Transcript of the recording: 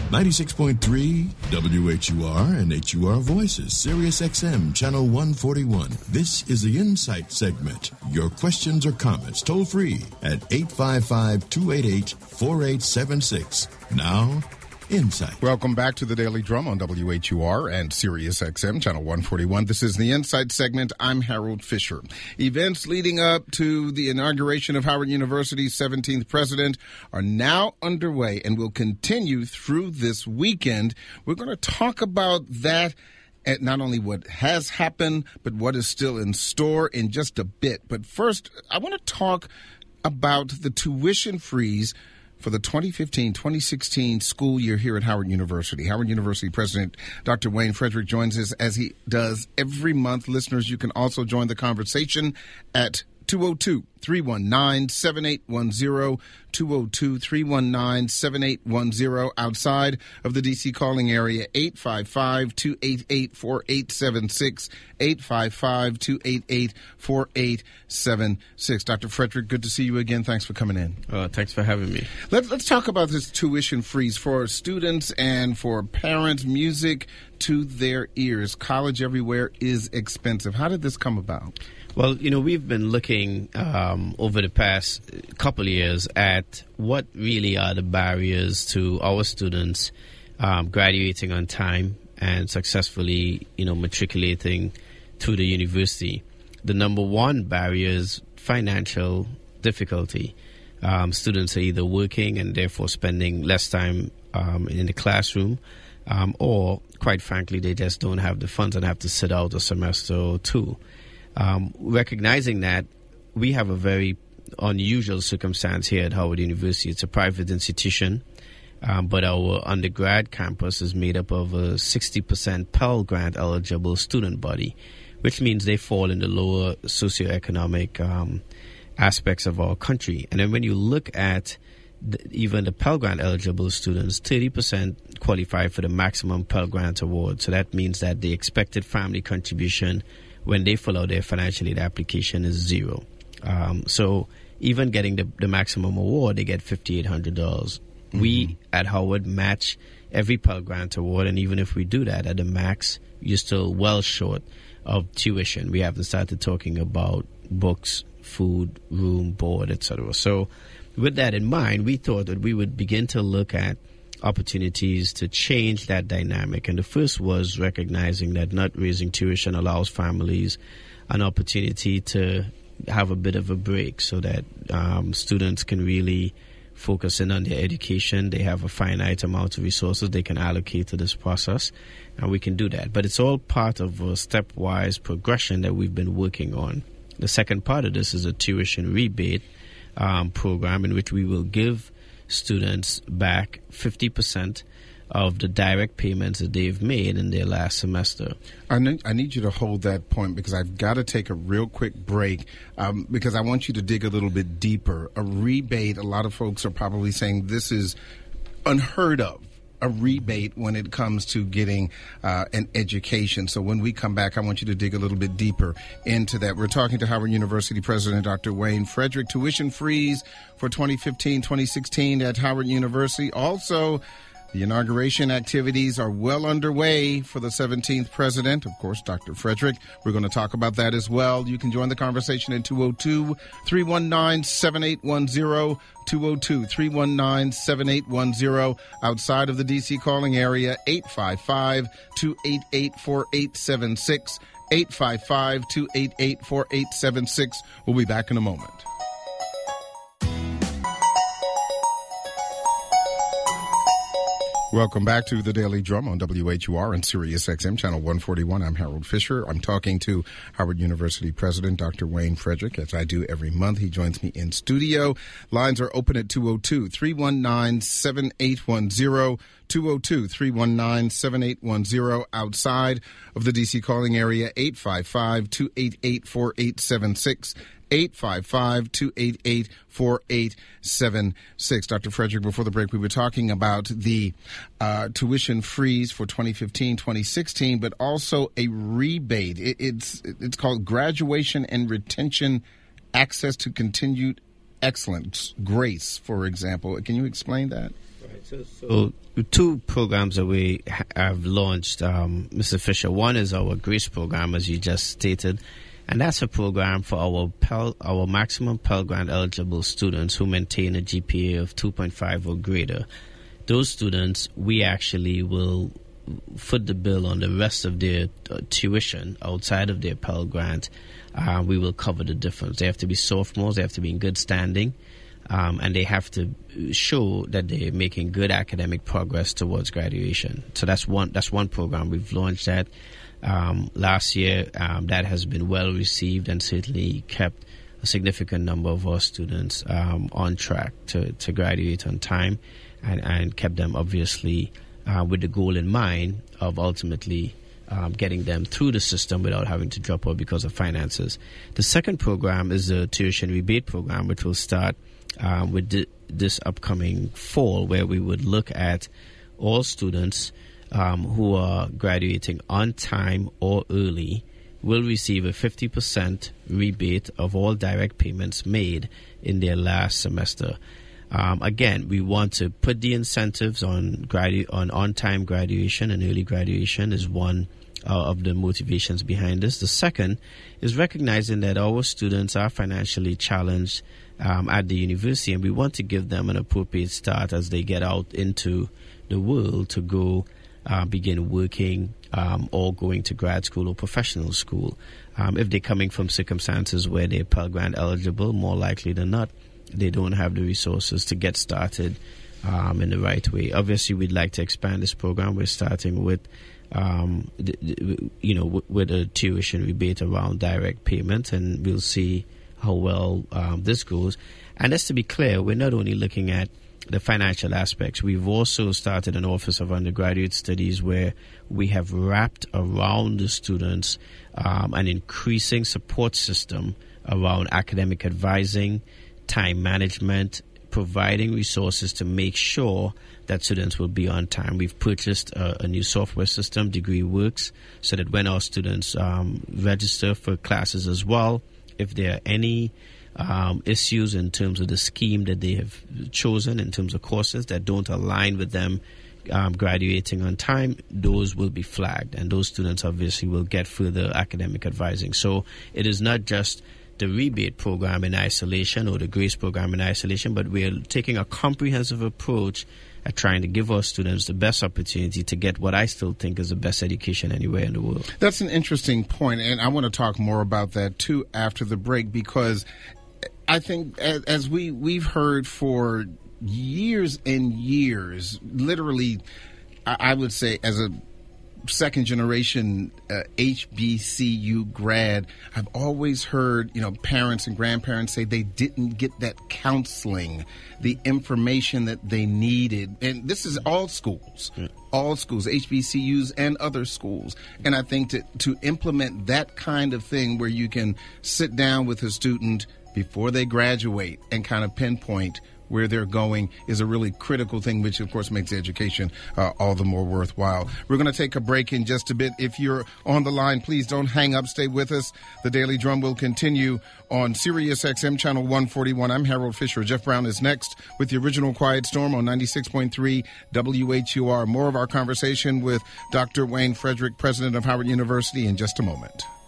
96.3 WHUR and HUR Voices, Sirius XM, Channel 141. This is the Insight segment. Your questions or comments toll free at 855-288-4876. Now, Insight. Welcome back to the Daily Drum on WHUR and Sirius XM, Channel 141. This is the Insight segment. I'm Harold Fisher. Events leading up to the inauguration of Howard University's 17th president are now underway and will continue through this weekend. We're going to talk about that, and not only what has happened, but what is still in store in just a bit. But first, I want to talk about the tuition freeze for the 2015-2016 school year here at Howard University. Howard University President Dr. Wayne Frederick joins us as he does every month. Listeners, you can also join the conversation at 202-319-7810, 202-319-7810. Outside of the D.C. calling area, 855-288-4876, 855-288-4876. Dr. Frederick, good to see you again. Thanks for coming in. Thanks for having me. Let's talk about this tuition freeze for students and for parents. Music to their ears. College everywhere is expensive. How did this come about? Well, we've been looking over the past couple of years at what really are the barriers to our students graduating on time and successfully, matriculating to the university. The number one barrier is financial difficulty. Students are either working and therefore spending less time in the classroom, or, quite frankly, they just don't have the funds and have to sit out a semester or two. Recognizing that, we have a very unusual circumstance here at Howard University. It's a private institution, but our undergrad campus is made up of a 60% Pell Grant eligible student body, which means they fall in the lower socioeconomic aspects of our country. And then when you look at even the Pell Grant eligible students, 30% qualify for the maximum Pell Grant award. So that means that the expected family contribution when they fill out their financial aid application is zero. So even getting the maximum award, they get $5,800. Mm-hmm. We at Howard match every Pell Grant award, and even if we do that at the max, you're still well short of tuition. We haven't started talking about books, food, room, board, etc. So with that in mind, we thought that we would begin to look at opportunities to change that dynamic. And the first was recognizing that not raising tuition allows families an opportunity to have a bit of a break so that students can really focus in on their education. They have a finite amount of resources they can allocate to this process, and we can do that. But it's all part of a stepwise progression that we've been working on. The second part of this is a tuition rebate program in which we will give students back 50% of the direct payments that they've made in their last semester. I need you to hold that point because I've got to take a real quick break because I want you to dig a little bit deeper. A rebate, a lot of folks are probably saying this is unheard of. A rebate when it comes to getting an education. So when we come back, I want you to dig a little bit deeper into that. We're talking to Howard University President Dr. Wayne Frederick. Tuition freeze for 2015-2016 at Howard University. Also, the inauguration activities are well underway for the 17th president, of course, Dr. Frederick. We're going to talk about that as well. You can join the conversation at 202-319-7810, 202-319-7810. Outside of the D.C. calling area, 855-288-4876, 855-288-4876. We'll be back in a moment. Welcome back to the Daily Drum on WHUR and Sirius XM, Channel 141. I'm Harold Fisher. I'm talking to Howard University President Dr. Wayne Frederick, as I do every month. He joins me in studio. Lines are open at 202-319-7810, 202-319-7810. Outside of the D.C. calling area, 855-288-4876. 855-288-4876. Dr. Frederick, before the break, we were talking about the tuition freeze for 2015-2016, but also a rebate. It's called Graduation and Retention Access to Continued Excellence, GRACE, for example. Can you explain that? So two programs that we have launched, Mr. Fisher. One is our GRACE program, as you just stated, and that's a program for our maximum Pell Grant eligible students who maintain a GPA of 2.5 or greater. Those students, we actually will foot the bill on the rest of their tuition outside of their Pell Grant. We will cover the difference. They have to be sophomores, they have to be in good standing, and they have to show that they're making good academic progress towards graduation. So that's one program. We've launched that last year. That has been well received and certainly kept a significant number of our students on track to graduate on time, and kept them obviously with the goal in mind of ultimately getting them through the system without having to drop out because of finances. The second program is the tuition rebate program, which will start with this upcoming fall, where we would look at all students who are graduating on time or early will receive a 50% rebate of all direct payments made in their last semester. Again, we want to put the incentives on on-time graduation, and early graduation is one of the motivations behind this. The second is recognizing that our students are financially challenged at the university, and we want to give them an appropriate start as they get out into the world to go begin working or going to grad school or professional school. If they're coming from circumstances where they're Pell Grant eligible, more likely than not, they don't have the resources to get started in the right way. Obviously, we'd like to expand this program. We're starting with with a tuition rebate around direct payment, and we'll see how well this goes. And just to be clear, we're not only looking at the financial aspects. We've also started an Office of Undergraduate Studies where we have wrapped around the students an increasing support system around academic advising, time management, providing resources to make sure that students will be on time. We've purchased a new software system, DegreeWorks, so that when our students register for classes as well, if there are any issues in terms of the scheme that they have chosen in terms of courses that don't align with them graduating on time, those will be flagged, and those students obviously will get further academic advising. So it is not just the rebate program in isolation or the GRACE program in isolation, but we're taking a comprehensive approach at trying to give our students the best opportunity to get what I still think is the best education anywhere in the world. That's an interesting point, and I want to talk more about that too after the break, because I think as we've heard for years and years, literally, I would say as a second generation HBCU grad, I've always heard, parents and grandparents say they didn't get that counseling, the information that they needed. And this is all schools, HBCUs and other schools. And I think to implement that kind of thing where you can sit down with a student before they graduate and kind of pinpoint where they're going is a really critical thing, which of course makes education all the more worthwhile. We're going to take a break in just a bit. If you're on the line, please don't hang up. Stay with us. The Daily Drum will continue on Sirius XM Channel 141. I'm Harold Fisher. Jeff Brown is next with the original Quiet Storm on 96.3 WHUR. More of our conversation with Dr. Wayne Frederick, president of Howard University, in just a moment.